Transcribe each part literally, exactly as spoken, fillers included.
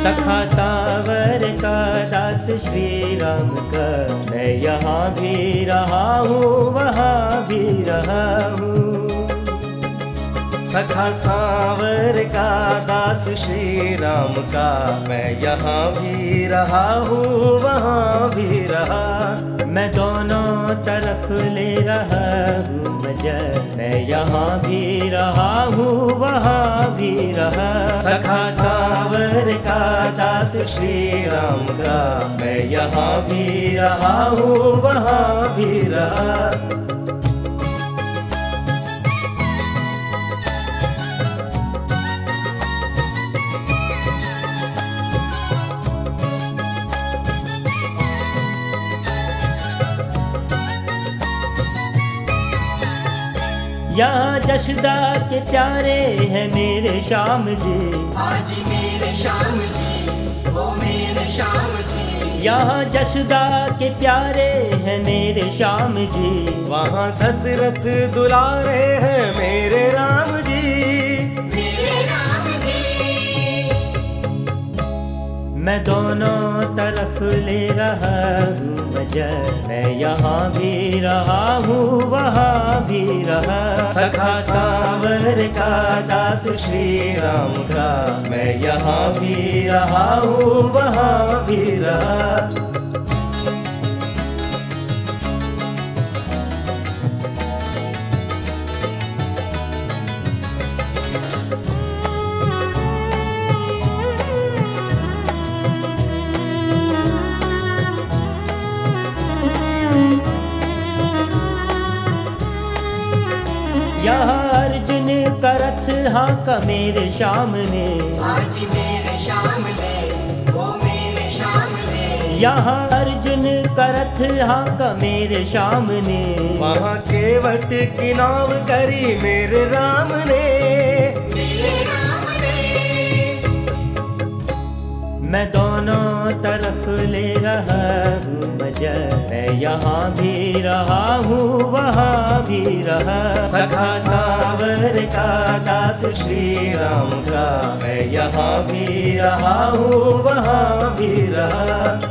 सखा सावर का दास श्री राम का, मैं यहाँ भी रहा हूँ वहाँ भी रहा हूँ। सखा सावर का दास श्री राम का, मैं यहाँ भी रहा हूँ वहाँ भी रहा। मैं दोनों तरफ ले रहा हूँ मजा, मैं यहाँ भी रहा हूँ वहाँ भी रहा। सखा सावर का दास श्री राम का, मैं यहाँ भी रहा हूँ वहाँ भी रहा। यहाँ जशोदा के प्यारे हैं मेरे श्याम जी, आज मेरे श्याम जी, ओ मेरे श्याम जी। यहाँ जशोदा के प्यारे हैं मेरे श्याम जी, वहाँ दशरथ दुलारे हैं मेरे राम जी, मेरे राम जी। मैं दोनों तरफ ले रहा हूँ मजा, मैं यहाँ भी रहा हूँ वहाँ भी रहा। सखा सावर का दास श्री राम का, मैं यहाँ भी रहा हूँ वहाँ भी रहा। यहाँ अर्जुन का रथ हाँका मेरे श्याम ने, आज मेरे श्याम ने, ओ मेरे श्याम ने। यहाँ अर्जुन का रथ हाँका मेरे श्याम ने, वहाँ केवट की नाव करी मेरे राम ने, मेरे राम ने। मैं दोनों तरफ ले रहा हूँ मजा, मैं यहाँ भी रहा हूँ वहाँ भी रहा। सखा सावर का दास श्री राम का, मैं यहाँ भी रहा हूँ वहाँ भी रहा।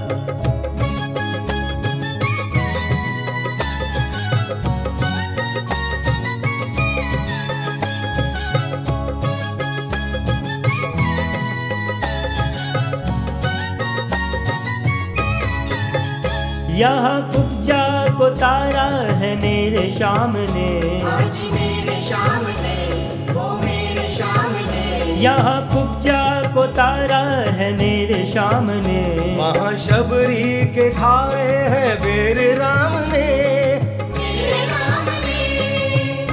यहाँ कुब्जा को तारा है मेरे श्याम ने, आज मेरे श्याम ने, ओ मेरे श्याम ने। यहाँ कुब्जा को तारा है मेरे श्याम ने, वहाँ शबरी के खाए हैं मेरे राम ने, मेरे राम ने।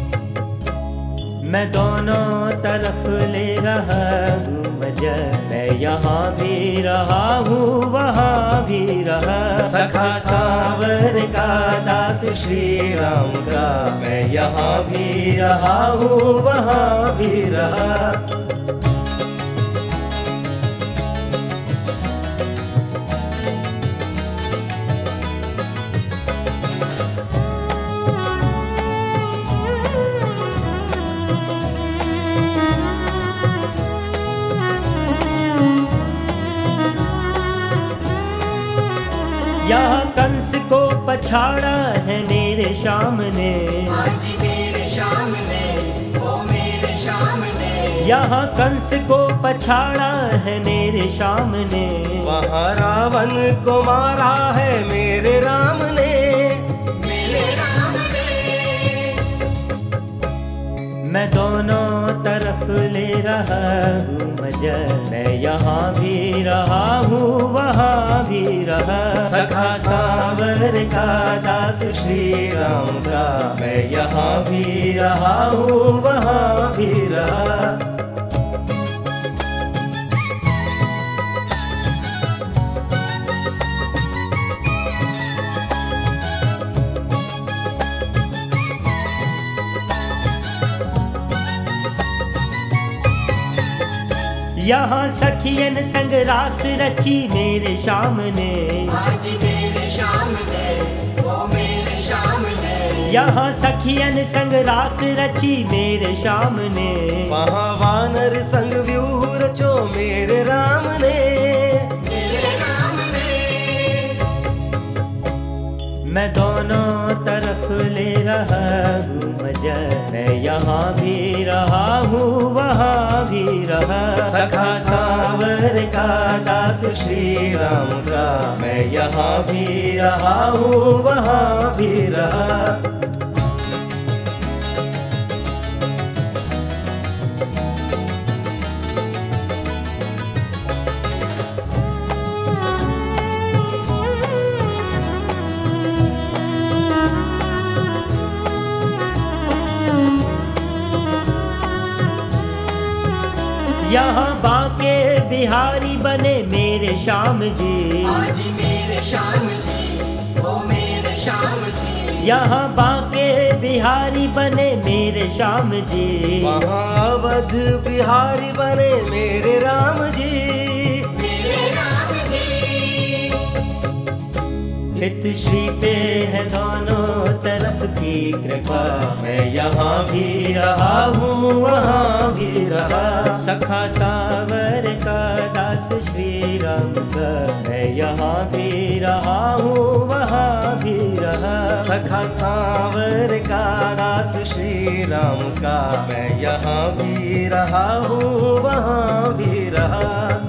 मैं दोनों तरफ ले रहा हूँ मजा, मैं यहाँ भी रहा हूँ वहाँ भी रहा। सखा सावर का दास श्री राम का, मैं यहाँ भी रहा हूँ वहाँ भी रहा। यहाँ कंस को पछाड़ा है मेरे श्याम ने, आज मेरे श्याम ने, ओ मेरे श्याम ने। यहाँ कंस को पछाड़ा है मेरे श्याम ने, वहाँ रावण को मारा है मेरे राम ने, मेरे राम ने। मैं दोनों तरफ ले रहा हूँ मजा, मैं यहाँ भी रहा हूँ वहाँ भी रहा। सखा सावर का दास श्री राम का, मैं यहाँ भी रहा हूँ वहाँ भी रहा। यहाँ सखियन संग रास रची मेरे श्याम ने, आज मेरे श्याम ने, ओ मेरे श्याम ने। यहाँ सखियन संग रास रची मेरे श्याम ने, वहाँ वानर संग व्यूह रचो मेरे राम ने। मेरे राम ने मैं दोनों तरफ ले रहा हूँ मजा, मैं यहाँ भी रहा हूँ वहाँ भी रहा। सखा सावर का दास श्री राम का, मैं यहाँ भी रहा हूँ वहाँ भी रहा। यहाँ बांके बिहारी बने मेरे श्याम जी, आज मेरे श्याम जी, ओ मेरे श्याम जी। यहाँ बांके बिहारी बने मेरे श्याम जी, वहाँ अवध बिहारी बने मेरे राम जी। मेरे राम जी हित श्री पे है दोनों तरफ की कृपा, मैं यहाँ भी रहा हूँ वहाँ भी रहा। सखा सावर का दास श्री राम का, मैं यहाँ भी रहा हूँ वहाँ भी रहा। सखा सावर का दास श्री राम का, मैं यहाँ भी रहा हूँ वहाँ भी रहा।